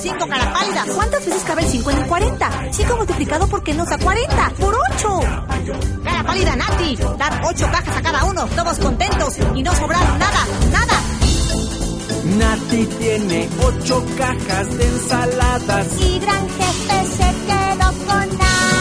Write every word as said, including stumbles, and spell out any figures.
cinco, cara pálida. ¿Cuántas veces cabe el cinco en el cuarenta? cinco multiplicado por qué nos da cuarenta. ¡Por ocho! Cara pálida, Nati. Dar ocho cajas a cada uno, todos contentos y no sobraron nada, nada. Nati tiene ocho cajas de ensaladas y Gran Jefe se quedó con nada.